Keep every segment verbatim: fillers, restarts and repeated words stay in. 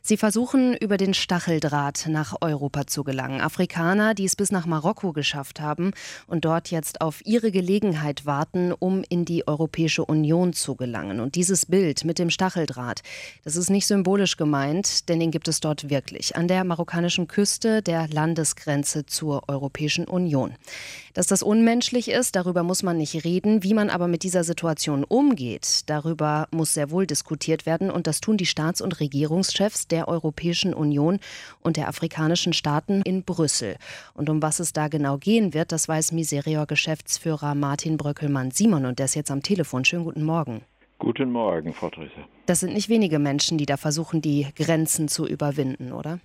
Sie versuchen, über den Stacheldraht nach Europa zu gelangen. Afrikaner, die es bis nach Marokko geschafft haben und dort jetzt auf ihre Gelegenheit warten, um in die Europäische Union zu gelangen. Und dieses Bild mit dem Stacheldraht, das ist nicht symbolisch gemeint, denn den gibt es dort wirklich, an der marokkanischen Küste der Landesgrenze zur Europäischen Union. Dass das unmenschlich ist, darüber muss man nicht reden. Wie man aber mit dieser Situation umgeht, darüber muss sehr wohl diskutiert werden. Und das tun die Staats- und Regierungschefs der Europäischen Union und der afrikanischen Staaten in Brüssel. Und um was es da genau gehen wird, das weiß Miserior-Geschäftsführer Martin Bröckelmann-Simon. Und der ist jetzt am Telefon. Schönen guten Morgen. Guten Morgen, Frau Drüsse. Das sind nicht wenige Menschen, die da versuchen, die Grenzen zu überwinden, oder?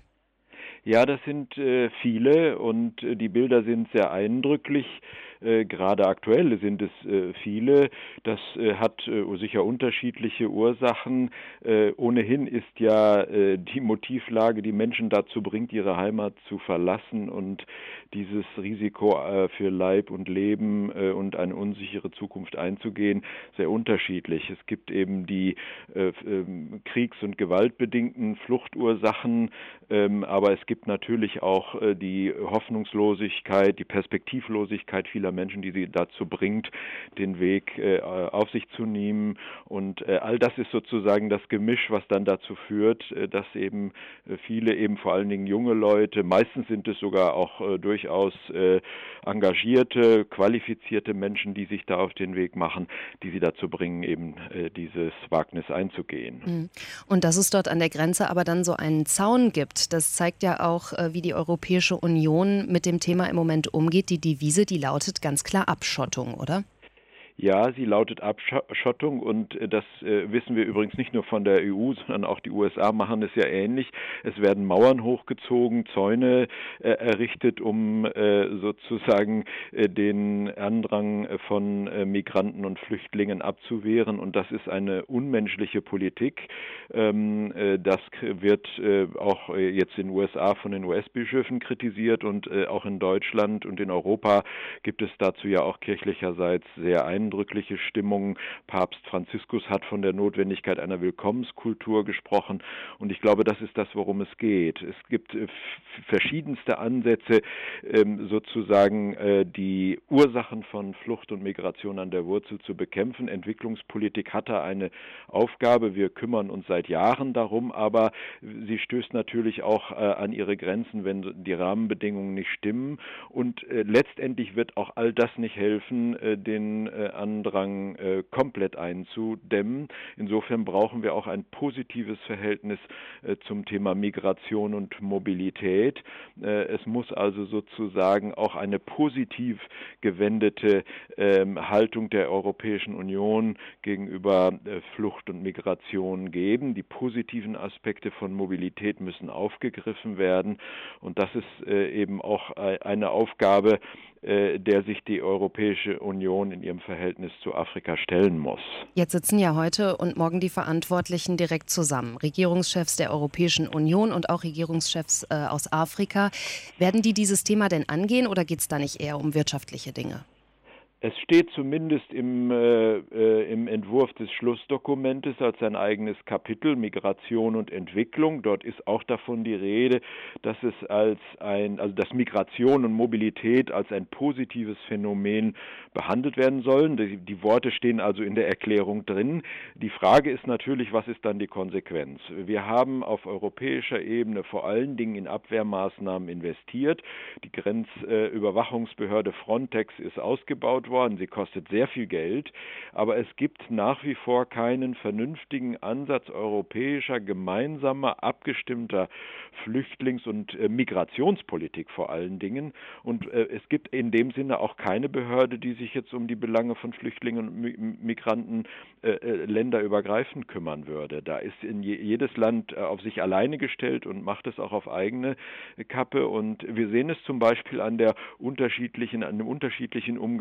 Ja, das sind äh, viele und äh, die Bilder sind sehr eindrücklich. Äh, gerade aktuell sind es äh, viele. Das äh, hat äh, sicher unterschiedliche Ursachen. Äh, ohnehin ist ja äh, die Motivlage, die Menschen dazu bringt, ihre Heimat zu verlassen und dieses Risiko äh, für Leib und Leben äh, und eine unsichere Zukunft einzugehen, sehr unterschiedlich. Es gibt eben die äh, äh, kriegs- und gewaltbedingten Fluchtursachen, ähm, aber es gibt natürlich auch äh, die Hoffnungslosigkeit, die Perspektivlosigkeit vieler Menschen, die sie dazu bringt, den Weg äh, auf sich zu nehmen. Und äh, all das ist sozusagen das Gemisch, was dann dazu führt, äh, dass eben äh, viele, eben vor allen Dingen junge Leute, meistens sind es sogar auch äh, durchaus äh, engagierte, qualifizierte Menschen, die sich da auf den Weg machen, die sie dazu bringen, eben äh, dieses Wagnis einzugehen. Und dass es dort an der Grenze aber dann so einen Zaun gibt, das zeigt ja auch, äh, wie die Europäische Union mit dem Thema im Moment umgeht. Die Devise, die lautet ganz klar Abschottung, oder? Ja, sie lautet Abschottung und das äh, wissen wir übrigens nicht nur von der E U, sondern auch die U S A machen es ja ähnlich. Es werden Mauern hochgezogen, Zäune äh, errichtet, um äh, sozusagen äh, den Andrang von äh, Migranten und Flüchtlingen abzuwehren, und das ist eine unmenschliche Politik. Ähm, äh, das wird äh, auch äh, jetzt in den U S A von den U S-Bischöfen kritisiert, und äh, auch in Deutschland und in Europa gibt es dazu ja auch kirchlicherseits sehr ein eindrückliche Stimmung. Papst Franziskus hat von der Notwendigkeit einer Willkommenskultur gesprochen, und ich glaube, das ist das, worum es geht. Es gibt äh, verschiedenste Ansätze, ähm, sozusagen äh, die Ursachen von Flucht und Migration an der Wurzel zu bekämpfen. Entwicklungspolitik hat da eine Aufgabe. Wir kümmern uns seit Jahren darum, aber sie stößt natürlich auch äh, an ihre Grenzen, wenn die Rahmenbedingungen nicht stimmen, und äh, letztendlich wird auch all das nicht helfen, äh, den äh, Andrang äh, komplett einzudämmen. Insofern brauchen wir auch ein positives Verhältnis äh, zum Thema Migration und Mobilität. Äh, es muss also sozusagen auch eine positiv gewendete äh, Haltung der Europäischen Union gegenüber äh, Flucht und Migration geben. Die positiven Aspekte von Mobilität müssen aufgegriffen werden, und das ist äh, eben auch äh, eine Aufgabe, äh, der sich die Europäische Union in ihrem Verhältnis zu Afrika stellen muss. Jetzt sitzen ja heute und morgen die Verantwortlichen direkt zusammen. Regierungschefs der Europäischen Union und auch Regierungschefs äh, aus Afrika. Werden die dieses Thema denn angehen, oder geht es da nicht eher um wirtschaftliche Dinge? Es steht zumindest im, äh, äh, im Entwurf des Schlussdokumentes als ein eigenes Kapitel Migration und Entwicklung. Dort ist auch davon die Rede, dass es als ein, also dass Migration und Mobilität als ein positives Phänomen behandelt werden sollen. Die, die Worte stehen also in der Erklärung drin. Die Frage ist natürlich, was ist dann die Konsequenz? Wir haben auf europäischer Ebene vor allen Dingen in Abwehrmaßnahmen investiert. Die Grenzüberwachungsbehörde Frontex ist ausgebaut worden. Sie kostet sehr viel Geld, aber es gibt nach wie vor keinen vernünftigen Ansatz europäischer, gemeinsamer, abgestimmter Flüchtlings- und äh, Migrationspolitik vor allen Dingen. Und äh, es gibt in dem Sinne auch keine Behörde, die sich jetzt um die Belange von Flüchtlingen und Mi- Migranten äh, äh, länderübergreifend kümmern würde. Da ist in je, jedes Land äh, auf sich alleine gestellt und macht es auch auf eigene Kappe. Und wir sehen es zum Beispiel an der unterschiedlichen, an dem unterschiedlichen Umgang mit den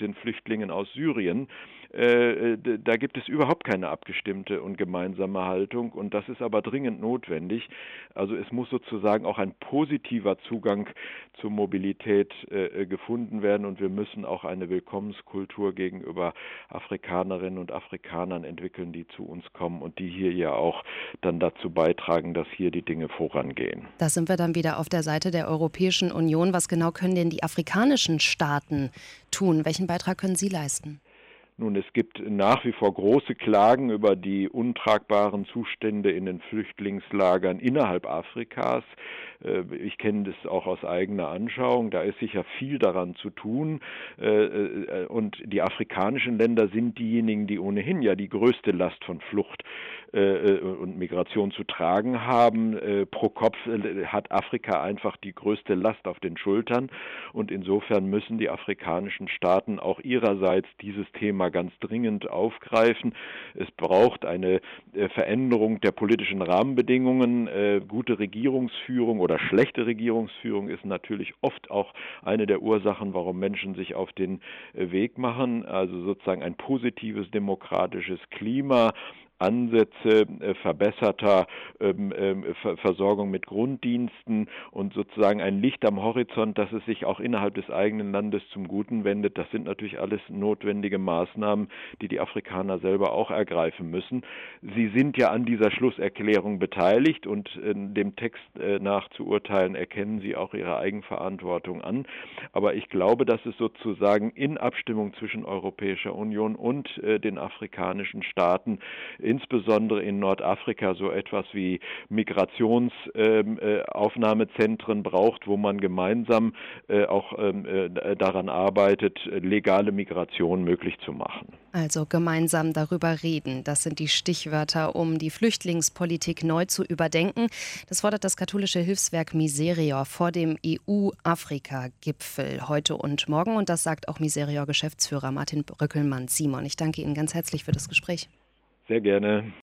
den Flüchtlingen aus Syrien. Äh, da gibt es überhaupt keine abgestimmte und gemeinsame Haltung und das ist aber dringend notwendig. Also es muss sozusagen auch ein positiver Zugang zur Mobilität äh, gefunden werden und wir müssen auch eine Willkommenskultur gegenüber Afrikanerinnen und Afrikanern entwickeln, die zu uns kommen und die hier ja auch dann dazu beitragen, dass hier die Dinge vorangehen. Da sind wir dann wieder auf der Seite der Europäischen Union. Was genau können denn die afrikanischen Staaten tun? Welchen Beitrag können sie leisten? Nun, es gibt nach wie vor große Klagen über die untragbaren Zustände in den Flüchtlingslagern innerhalb Afrikas. Ich kenne das auch aus eigener Anschauung. Da ist sicher viel daran zu tun. Und die afrikanischen Länder sind diejenigen, die ohnehin ja die größte Last von Flucht und Migration zu tragen haben. Pro Kopf hat Afrika einfach die größte Last auf den Schultern. Und insofern müssen die afrikanischen Staaten auch ihrerseits dieses Thema ganz dringend aufgreifen. Es braucht eine Veränderung der politischen Rahmenbedingungen. Gute Regierungsführung oder schlechte Regierungsführung ist natürlich oft auch eine der Ursachen, warum Menschen sich auf den Weg machen. Also sozusagen ein positives demokratisches Klima, Ansätze äh, verbesserter ähm, ähm, Ver- Versorgung mit Grunddiensten und sozusagen ein Licht am Horizont, dass es sich auch innerhalb des eigenen Landes zum Guten wendet. Das sind natürlich alles notwendige Maßnahmen, die die Afrikaner selber auch ergreifen müssen. Sie sind ja an dieser Schlusserklärung beteiligt und äh, dem Text äh, nach zu urteilen, erkennen sie auch ihre Eigenverantwortung an. Aber ich glaube, dass es sozusagen in Abstimmung zwischen Europäischer Union und äh, den afrikanischen Staaten insbesondere in Nordafrika so etwas wie Migrationsaufnahmezentren äh, braucht, wo man gemeinsam äh, auch äh, daran arbeitet, legale Migration möglich zu machen. Also gemeinsam darüber reden. Das sind die Stichwörter, um die Flüchtlingspolitik neu zu überdenken. Das fordert das katholische Hilfswerk Miserior vor dem E U-Afrika-Gipfel heute und morgen. Und das sagt auch Miserior-Geschäftsführer Martin Bröckelmann. Simon, ich danke Ihnen ganz herzlich für das Gespräch. Sehr gerne.